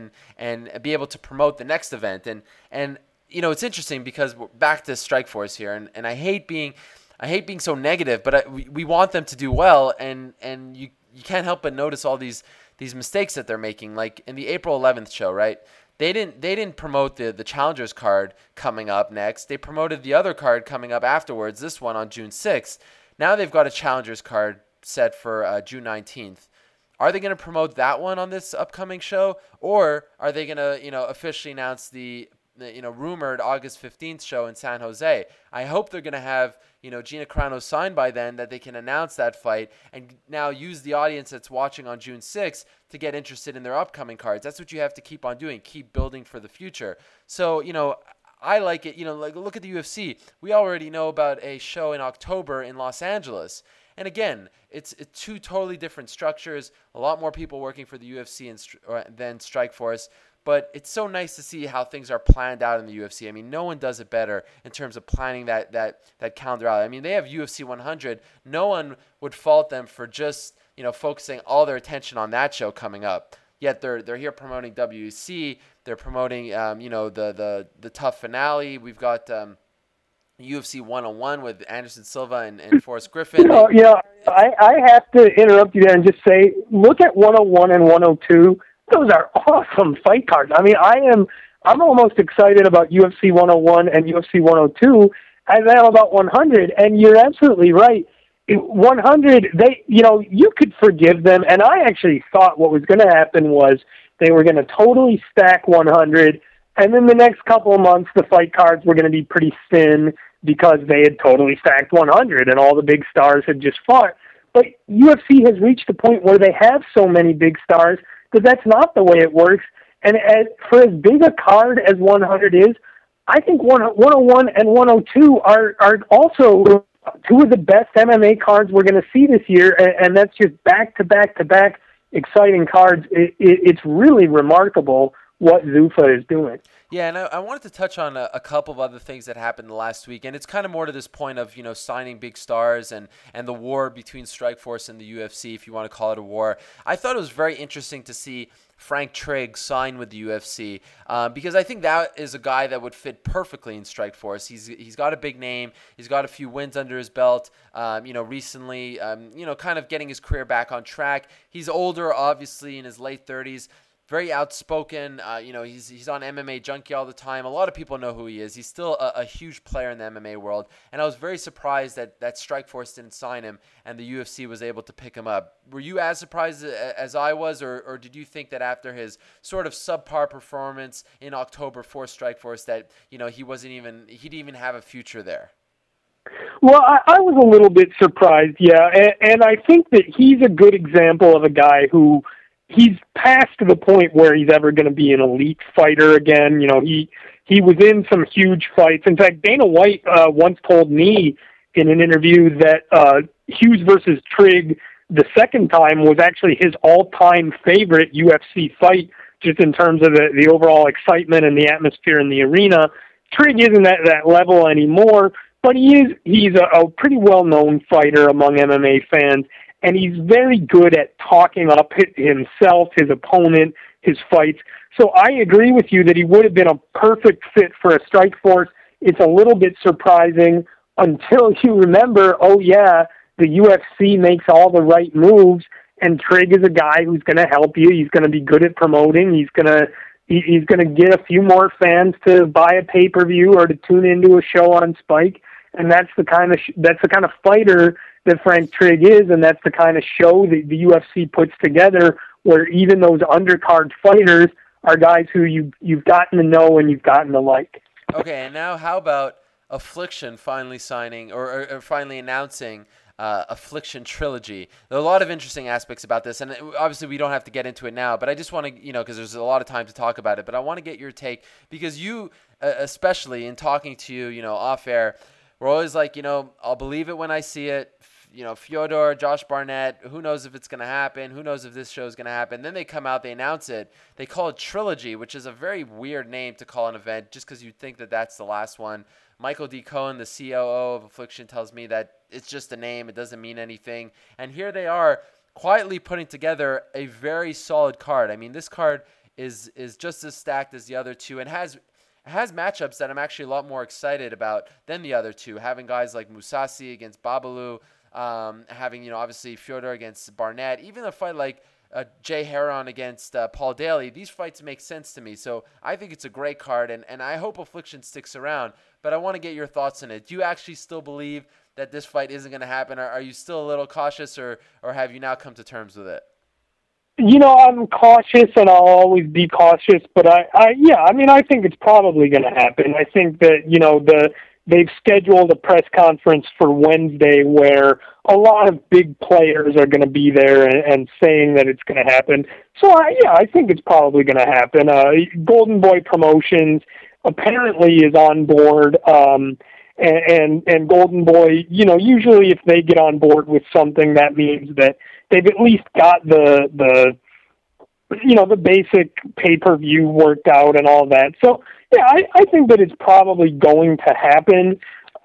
and be able to promote the next event. And it's interesting because we're back to Strikeforce here, and I hate being so negative, but we want them to do well, and you can't help but notice all these mistakes that they're making. Like in the April 11th show, right? They didn't promote the Challengers card coming up next. They promoted the other card coming up afterwards, this one on June 6th. Now they've got a Challengers card set for June 19th. Are they going to promote that one on this upcoming show, or are they going to officially announce the rumored August 15th show in San Jose? I hope they're going to have Gina Carano signed by then, that they can announce that fight and now use the audience that's watching on June 6th to get interested in their upcoming cards. That's what you have to keep on doing, keep building for the future. So, I like it. Like look at the UFC. We already know about a show in October in Los Angeles. And again, it's two totally different structures, a lot more people working for the UFC than Strikeforce. But it's so nice to see how things are planned out in the UFC. I mean, no one does it better in terms of planning that calendar out. I mean, they have UFC 100. No one would fault them for just, focusing all their attention on that show coming up. Yet they're here promoting WEC. They're promoting, the tough finale. We've got UFC 101 with Anderson Silva and Forrest Griffin. I have to interrupt you there and just say, look at 101 and 102. Those are awesome fight cards. I mean, I'm almost excited about UFC 101 and UFC 102 as I am about 100. And you're absolutely right. 100, you could forgive them. And I actually thought what was going to happen was they were going to totally stack 100. And then the next couple of months, the fight cards were going to be pretty thin because they had totally stacked 100 and all the big stars had just fought. But UFC has reached a point where they have so many big stars that that's not the way it works. And for as big a card as 100 is, I think 101 and 102 are also two of the best MMA cards we're going to see this year, and that's just back-to-back-to-back exciting cards. It's really remarkable what Zuffa is doing. Yeah, and I wanted to touch on a couple of other things that happened last week, and it's kind of more to this point of, signing big stars and the war between Strikeforce and the UFC, if you want to call it a war. I thought it was very interesting to see Frank Trigg sign with the UFC because I think that is a guy that would fit perfectly in Strikeforce. He's got a big name. He's got a few wins under his belt, recently, kind of getting his career back on track. He's older, obviously, in his late 30s. Very outspoken. He's on MMA Junkie all the time. A lot of people know who he is. He's still a huge player in the MMA world. And I was very surprised that Strikeforce didn't sign him and the UFC was able to pick him up. Were you as surprised as I was, or did you think that after his sort of subpar performance in October for Strikeforce that, he didn't even have a future there? Well, I was a little bit surprised, yeah. And I think that he's a good example of a guy who he's past the point where he's ever going to be an elite fighter again. He was in some huge fights. In fact, Dana White once told me in an interview that Hughes versus Trigg the second time was actually his all-time favorite UFC fight, just in terms of the overall excitement and the atmosphere in the arena. Trigg isn't at that level anymore, but he's a pretty well-known fighter among MMA fans. And he's very good at talking up himself, his opponent, his fights. So I agree with you that he would have been a perfect fit for a Strikeforce. It's a little bit surprising until you remember, the UFC makes all the right moves, and Trigg is a guy who's going to help you. He's going to be good at promoting. He's going to get a few more fans to buy a pay-per-view or to tune into a show on Spike. And that's the kind of fighter that Frank Trigg is, and that's the kind of show that the UFC puts together, where even those undercard fighters are guys who you've gotten to know and you've gotten to like. Okay, and now how about Affliction finally signing or finally announcing Affliction Trilogy? There are a lot of interesting aspects about this, and obviously we don't have to get into it now, but I just want to, because there's a lot of time to talk about it, but I want to get your take, because you, especially in talking to you, off air, we're always like, I'll believe it when I see it. Fyodor, Josh Barnett, who knows if it's going to happen? Who knows if this show is going to happen? Then they come out, they announce it. They call it Trilogy, which is a very weird name to call an event just because you'd think that that's the last one. Michael D. Cohen, the COO of Affliction, tells me that it's just a name. It doesn't mean anything. And here they are quietly putting together a very solid card. I mean, this card is just as stacked as the other two and has matchups that I'm actually a lot more excited about than the other two, having guys like Mousasi against Babalu, having, obviously Fyodor against Barnett, even a fight like Jay Heron against Paul Daly. These fights make sense to me. So I think it's a great card, and I hope Affliction sticks around, but I want to get your thoughts on it. Do you actually still believe that this fight isn't going to happen? Are you still a little cautious, or have you now come to terms with it? I'm cautious, and I'll always be cautious, but I think it's probably going to happen. I think that, they've scheduled a press conference for Wednesday where a lot of big players are going to be there and saying that it's going to happen. So, I think it's probably going to happen. Golden Boy Promotions apparently is on board, and Golden Boy, usually if they get on board with something, that means that they've at least got the basic pay-per-view worked out and all that. So, I think that it's probably going to happen.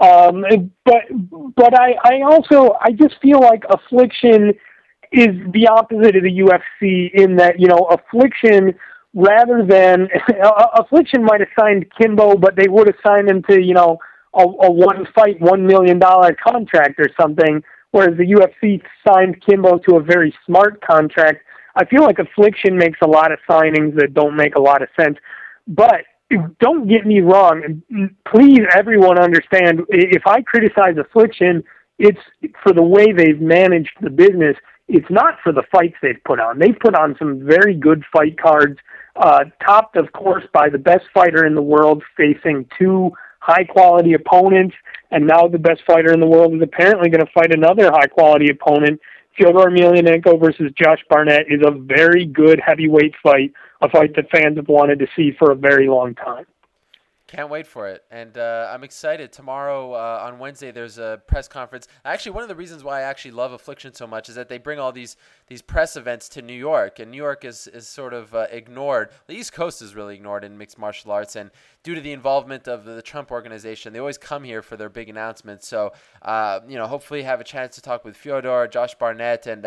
But I just feel like Affliction is the opposite of the UFC in that, Affliction, rather than Affliction might have signed Kimbo, but they would have signed him to, a one-fight, $1 million contract or something, whereas the UFC signed Kimbo to a very smart contract. I feel like Affliction makes a lot of signings that don't make a lot of sense. But don't get me wrong. Please, everyone understand, if I criticize Affliction, it's for the way they've managed the business. It's not for the fights they've put on. They've put on some very good fight cards, topped, of course, by the best fighter in the world facing two high-quality opponents, and now the best fighter in the world is apparently going to fight another high-quality opponent. Fyodor Emelianenko versus Josh Barnett is a very good heavyweight fight, a fight that fans have wanted to see for a very long time. Can't wait for it. And I'm excited. Tomorrow on Wednesday, there's a press conference. Actually, one of the reasons why I actually love Affliction so much is that they bring all these press events to New York. And New York is sort of ignored. The East Coast is really ignored in mixed martial arts. And due to the involvement of the Trump organization, they always come here for their big announcements. So, hopefully have a chance to talk with Fyodor, Josh Barnett, and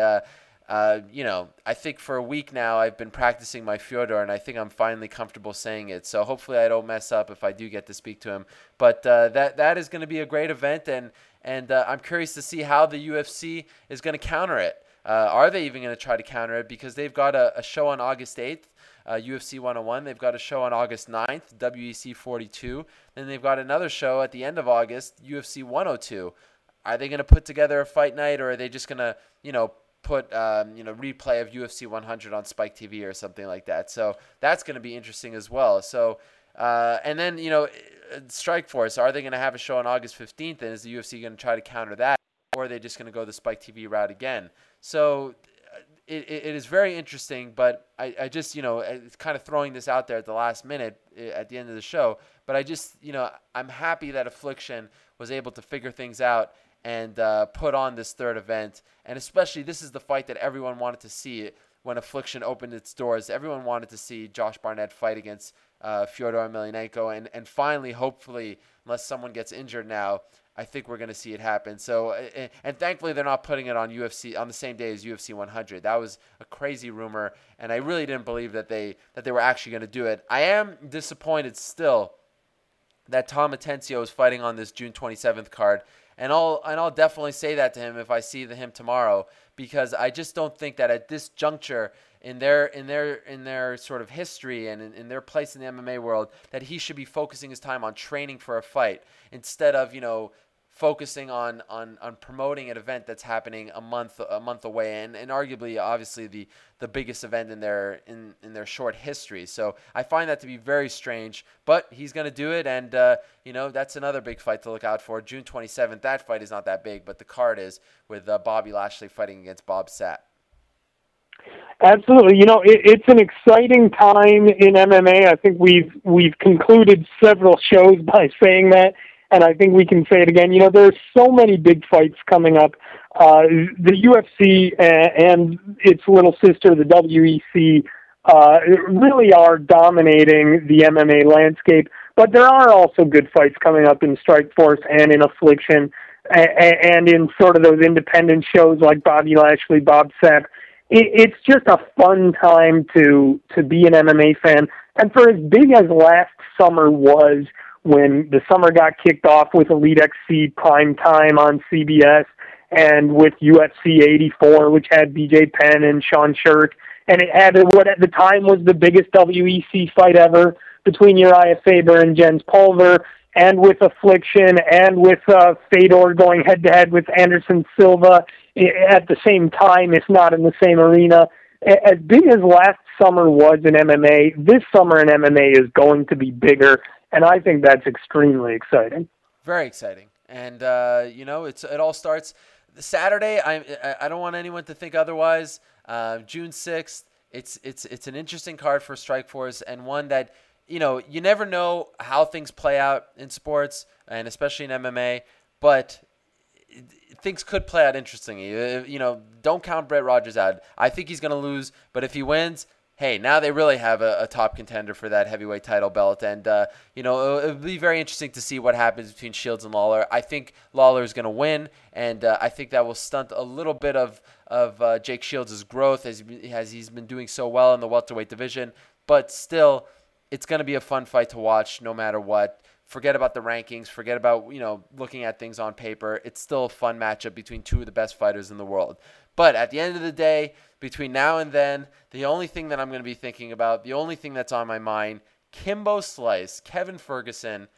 I think for a week now I've been practicing my Fyodor, and I think I'm finally comfortable saying it. So hopefully I don't mess up if I do get to speak to him. But that is going to be a great event, and I'm curious to see how the UFC is going to counter it. Are they even going to try to counter it? Because they've got a show on August 8th, UFC 101. They've got a show on August 9th, WEC 42. Then they've got another show at the end of August, UFC 102. Are they going to put together a fight night, or are they just going to, put replay of UFC 100 on Spike TV or something like that? So that's going to be interesting as well. So and then Strikeforce, are they going to have a show on August 15th, and is the UFC going to try to counter that, or are they just going to go the Spike TV route again? So it is very interesting, but I just it's kind of throwing this out there at the last minute at the end of the show, but I just I'm happy that Affliction was able to figure things out and put on this third event. And especially, this is the fight that everyone wanted to see when Affliction opened its doors. Everyone wanted to see Josh Barnett fight against Fyodor Emelianenko. And finally, hopefully, unless someone gets injured now, I think we're going to see it happen. So, and thankfully, they're not putting it on UFC on the same day as UFC 100. That was a crazy rumor, and I really didn't believe that they were actually going to do it. I am disappointed still that Tom Atencio is fighting on this June 27th card. And I'll definitely say that to him if I see him tomorrow, because I just don't think that at this juncture in their sort of history and in their place in the MMA world that he should be focusing his time on training for a fight instead of focusing on promoting an event that's happening a month away, and arguably obviously the biggest event in their short history. So I find that to be very strange, but he's going to do it, and that's another big fight to look out for. June 27th. That fight is not that big, but the card is, with Bobby Lashley fighting against Bob Sapp. Absolutely. It's an exciting time in MMA. I think we've concluded several shows by saying that, and I think we can say it again. There's so many big fights coming up. The UFC and its little sister, the WEC, really are dominating the MMA landscape. But there are also good fights coming up in Strikeforce and in Affliction, and in sort of those independent shows like Bobby Lashley, Bob Sapp. It's just a fun time to be an MMA fan. And for as big as last summer was, when the summer got kicked off with Elite XC Prime Time on CBS and with UFC 84, which had BJ Penn and Sean Sherk, and it had what at the time was the biggest WEC fight ever between Uriah Faber and Jens Pulver, and with Affliction, and with Fedor going head-to-head with Anderson Silva at the same time, if not in the same arena. As big as last summer was in MMA, this summer in MMA is going to be bigger, and I think that's extremely exciting. Very exciting. And, it all starts Saturday. I don't want anyone to think otherwise. June 6th, it's an interesting card for Strikeforce, and one that, you never know how things play out in sports, and especially in MMA, but things could play out interestingly. Don't count Brett Rogers out. I think he's going to lose, but if he wins, hey, now they really have a top contender for that heavyweight title belt. And, it'll be very interesting to see what happens between Shields and Lawler. I think Lawler is going to win, and I think that will stunt a little bit of Jake Shields' growth as he's been doing so well in the welterweight division. But still, it's going to be a fun fight to watch no matter what. Forget about the rankings. Forget about, looking at things on paper. It's still a fun matchup between two of the best fighters in the world. But at the end of the day, between now and then, the only thing that I'm going to be thinking about, the only thing that's on my mind, Kimbo Slice, Kevin Ferguson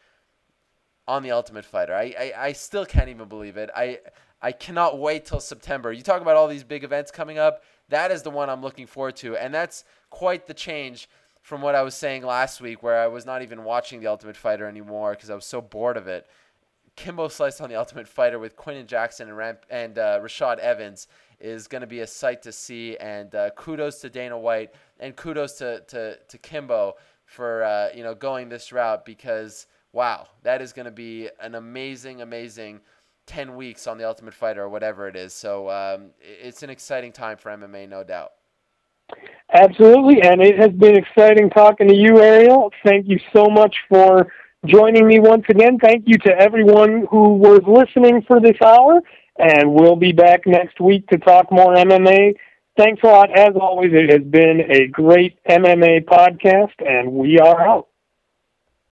on The Ultimate Fighter. I still can't even believe it. I cannot wait till September. You talk about all these big events coming up. That is the one I'm looking forward to. And that's quite the change from what I was saying last week, where I was not even watching The Ultimate Fighter anymore because I was so bored of it. Kimbo Slice on The Ultimate Fighter with Quinton Jackson and Rashad Evans is going to be a sight to see. And kudos to Dana White, and kudos to Kimbo for going this route, because wow, that is going to be an amazing, amazing 10 weeks on The Ultimate Fighter or whatever it is. So it's an exciting time for MMA, no doubt. Absolutely, and it has been exciting talking to you, Ariel. Thank you so much for joining me once again. Thank you to everyone who was listening for this hour, and we'll be back next week to talk more MMA. Thanks a lot. As always, it has been a great MMA podcast, and we are out.